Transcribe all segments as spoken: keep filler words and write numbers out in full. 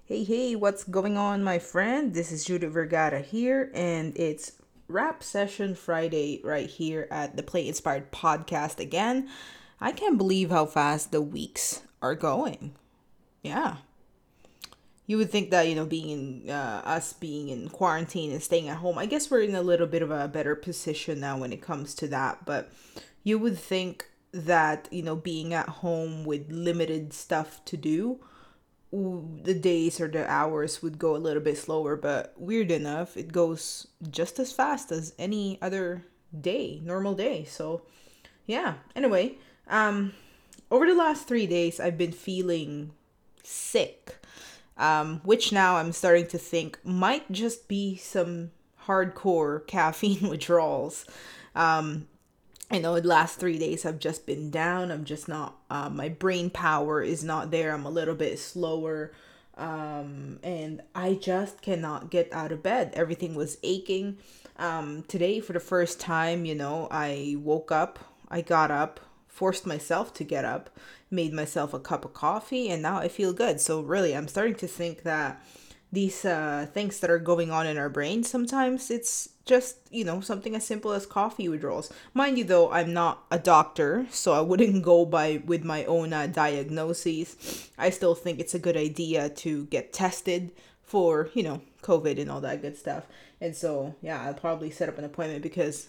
Hey, hey, what's going on, my friend? This is Judith Vergara here, and it's Rap Session Friday right here at the Play Inspired podcast again. I can't believe how fast the weeks are going. Yeah. You would think that, you know, being in, uh, us being in quarantine and staying at home, I guess we're in a little bit of a better position now when it comes to that. But you would think that, you know, being at home with limited stuff to do, the days or the hours would go a little bit slower, but weird enough, it goes just as fast as any other day, normal day. So, yeah. Anyway, um over the last three days I've been feeling sick. Um which now I'm starting to think might just be some hardcore caffeine withdrawals. Um I know the last three days I've just been down. I'm just not, uh, my brain power is not there. I'm a little bit slower. Um, and I just cannot get out of bed. Everything was aching. Um, today, for the first time, you know, I woke up, I got up, forced myself to get up, made myself a cup of coffee, and now I feel good. So, really, I'm starting to think that these uh, things that are going on in our brain, sometimes it's just, you know, something as simple as coffee withdrawals. Mind you, though, I'm not a doctor, so I wouldn't go by with my own uh, diagnoses. I still think it's a good idea to get tested for, you know, COVID and all that good stuff. And so, yeah, I'll probably set up an appointment because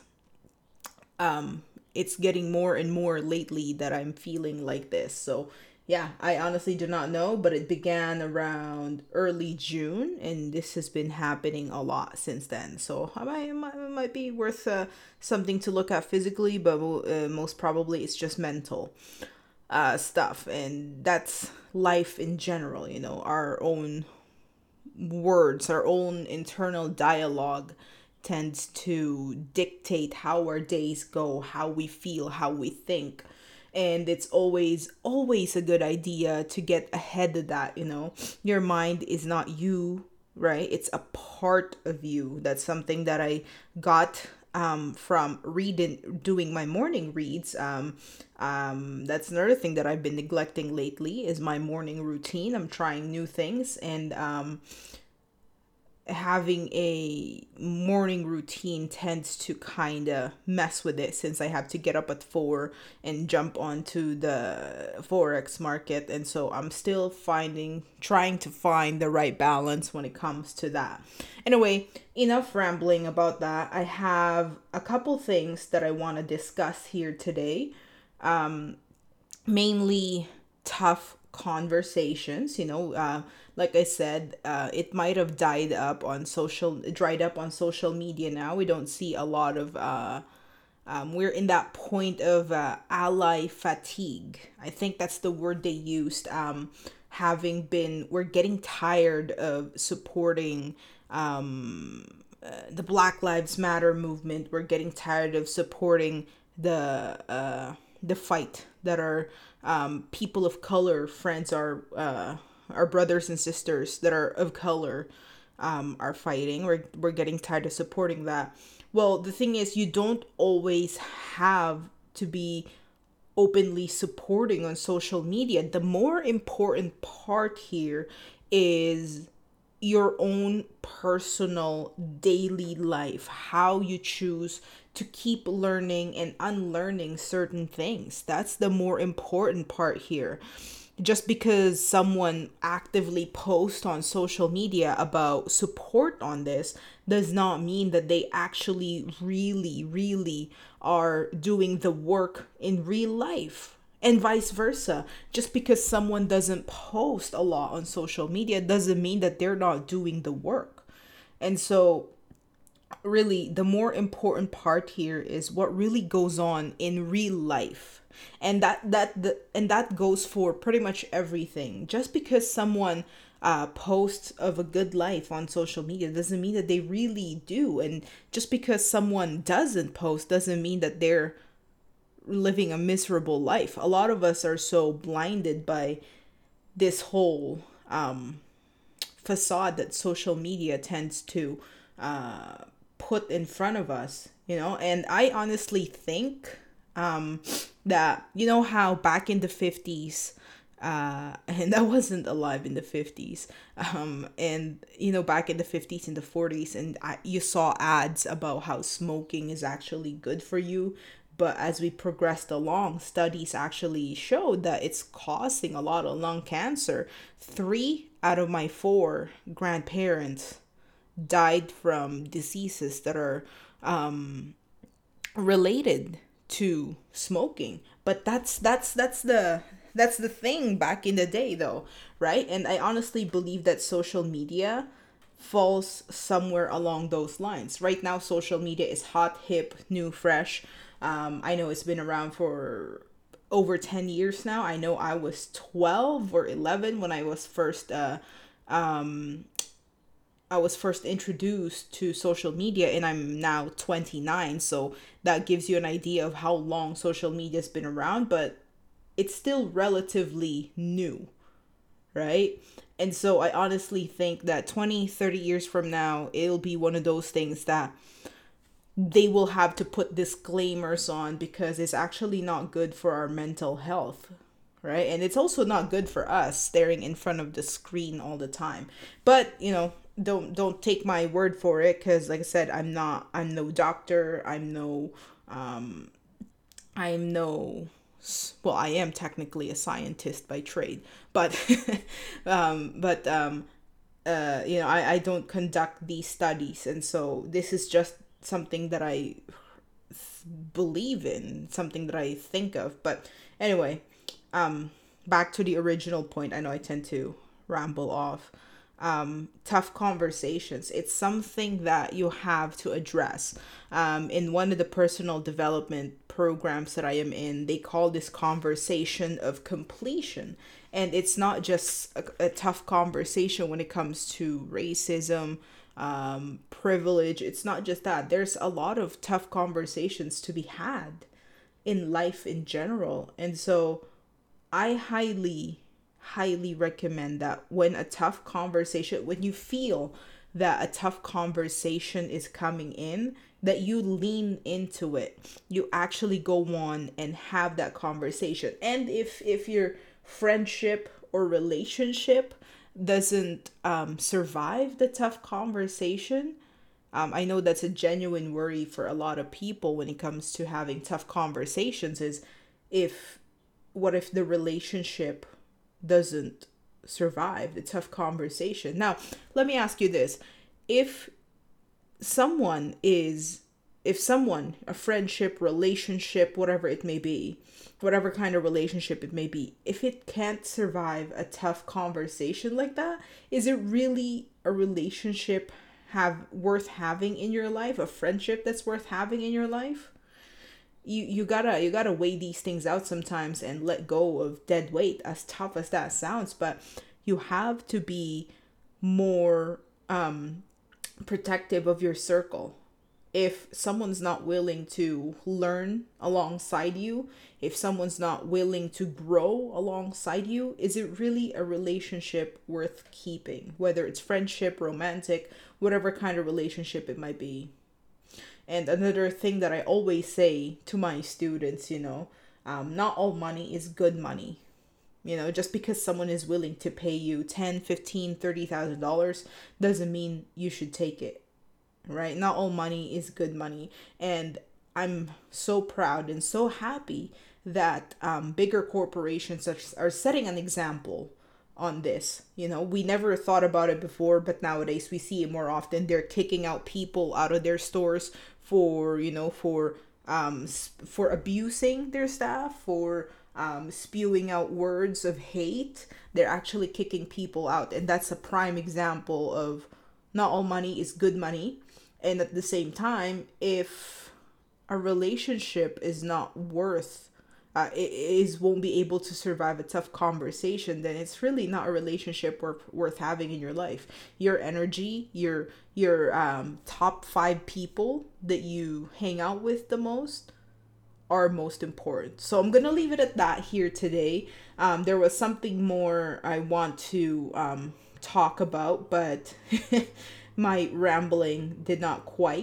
um it's getting more and more lately that I'm feeling like this. So, yeah, I honestly do not know, but it began around early June, and this has been happening a lot since then. So, I might, it might, it might be worth uh, something to look at physically, but uh, most probably it's just mental uh, stuff. And that's life in general, you know, our own words, our own internal dialogue tends to dictate how our days go, how we feel, how we think. And it's always, always a good idea to get ahead of that, you know. Your mind is not you, right? It's a part of you. That's something that I got um, from reading, doing my morning reads. Um, um, that's another thing that I've been neglecting lately is my morning routine. I'm trying new things, and um, having a morning routine tends to kind of mess with it since I have to get up at four and jump onto the forex market. And so I'm still finding, trying to find the right balance when it comes to that. Anyway, enough rambling about that. I have a couple things that I want to discuss here today. Um, Mainly tough conversations, you know, uh, like I said, uh, it might have died up on social dried up on social media now. We don't see a lot of uh, um, we're in that point of uh, ally fatigue. I think that's the word they used. Um, having been, we're getting tired of supporting um, uh, the Black Lives Matter movement. We're getting tired of supporting the uh, the fight that our um, people of color friends, our uh, our brothers and sisters that are of color um, are fighting. We're we're getting tired of supporting that. Well, the thing is, you don't always have to be openly supporting on social media. The more important part here is your own personal daily life, how you choose to keep learning and unlearning certain things. That's the more important part here. Just because someone actively posts on social media about support on this does not mean that they actually really, really are doing the work in real life. And vice versa. Just because someone doesn't post a lot on social media doesn't mean that they're not doing the work. And so, really, the more important part here is what really goes on in real life. And that that the, and that goes for pretty much everything. Just because someone uh, posts of a good life on social media doesn't mean that they really do. And just because someone doesn't post doesn't mean that they're living a miserable life. A lot of us are so blinded by this whole um, facade that social media tends to uh, put in front of us, you know. And I honestly think um, that, you know, how back in the fifties Uh, and I wasn't alive in the fifties. Um, and, you know, back in the fifties and the forties, and I, you saw ads about how smoking is actually good for you. But as we progressed along, studies actually showed that it's causing a lot of lung cancer. Three out of my four grandparents died from diseases that are um, related to smoking. But that's that's that's the that's the thing back in the day, though, right? And I honestly believe that social media falls somewhere along those lines. Right now, social media is hot, hip, new, fresh. um, I know it's been around for over ten years now. I know I was twelve or eleven when I was first uh, um, I was first introduced to social media, and I'm now twenty-nine. So that gives you an idea of how long social media's been around, but it's still relatively new, right? And so I honestly think that twenty, thirty years from now, it'll be one of those things that they will have to put disclaimers on, because it's actually not good for our mental health, right? And it's also not good for us staring in front of the screen all the time. But, you know, don't don't take my word for it, cuz like I said, I'm not I'm no doctor, I'm no um I'm no well, I am technically a scientist by trade, but um but um uh you know, I I don't conduct these studies, and so this is just something that I believe in, something that I think of. But anyway, um, back to the original point. I know I tend to ramble off. Um, tough conversations. It's something that you have to address. Um, in one of the personal development programs that I am in, they call this conversation of completion. And it's not just a, a tough conversation when it comes to racism, um, privilege. It's not just that. There's a lot of tough conversations to be had in life in general. And so I highly, highly recommend that when a tough conversation, when you feel that a tough conversation is coming in, that you lean into it. You actually go on and have that conversation. And if if your friendship or relationship doesn't um, survive the tough conversation, um, I know that's a genuine worry for a lot of people when it comes to having tough conversations, is if what if the relationship doesn't survive the tough conversation? Now, let me ask you this. If someone is if someone, a friendship, relationship, whatever it may be, whatever kind of relationship it may be, if it can't survive a tough conversation like that, is it really a relationship have worth having in your life, a friendship that's worth having in your life? You you gotta you gotta weigh these things out sometimes and let go of dead weight, as tough as that sounds. But you have to be more um protective of your circle. If someone's not willing to learn alongside you, if someone's not willing to grow alongside you, is it really a relationship worth keeping? Whether it's friendship, romantic, whatever kind of relationship it might be. And another thing that I always say to my students, you know, um, not all money is good money. You know, just because someone is willing to pay you ten, fifteen, thirty thousand dollars doesn't mean you should take it. Right? Not all money is good money. And I'm so proud and so happy that um, bigger corporations are, are setting an example on this. You know, we never thought about it before, but nowadays we see it more often. They're kicking out people out of their stores for, you know, for um for abusing their staff, for um spewing out words of hate. They're actually kicking people out, and that's a prime example of not all money is good money. And at the same time, if a relationship is not worth uh, it is won't be able to survive a tough conversation, then it's really not a relationship worth worth having in your life. Your energy, your your um top five people that you hang out with the most are most important. So I'm gonna leave it at that here today. Um, there was something more I want to um talk about, but my rambling did not quite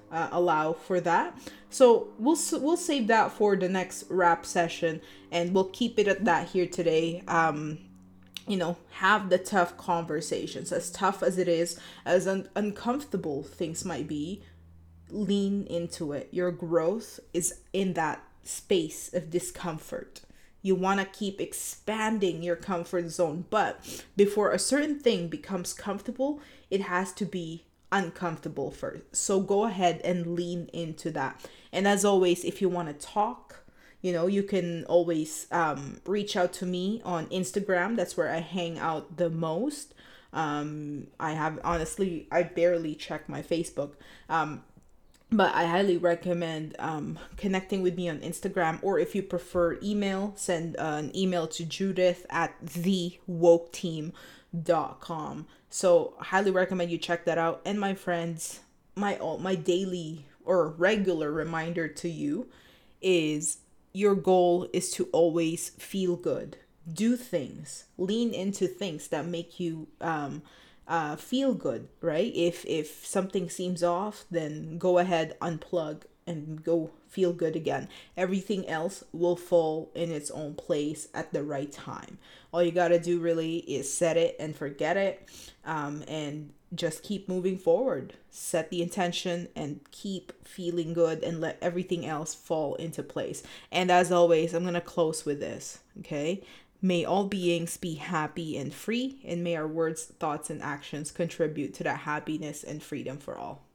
uh, allow for that. So we'll we'll save that for the next rap session, and we'll keep it at that here today. Um, you know, have the tough conversations, as tough as it is, as un- uncomfortable things might be. Lean into it. Your growth is in that space of discomfort. You want to keep expanding your comfort zone, but before a certain thing becomes comfortable, it has to be uncomfortable first. So go ahead and lean into that. And as always, if you want to talk, you know, you can always um, reach out to me on Instagram. That's where I hang out the most. Um, I have honestly, I barely check my Facebook. Um, but I highly recommend um, connecting with me on Instagram, or if you prefer email, send uh, an email to Judith at the woke team dot com. So highly recommend you check that out. And my friends, my my daily or regular reminder to you is your goal is to always feel good. Do things, lean into things that make you um, uh, feel good, right? If if something seems off, then go ahead, unplug, and go feel good again. Everything else will fall in its own place at the right time. All you gotta do really is set it and forget it, um, and just keep moving forward. Set the intention and keep feeling good, and let everything else fall into place. And as always, I'm gonna close with this, okay? May all beings be happy and free, and may our words, thoughts, and actions contribute to that happiness and freedom for all.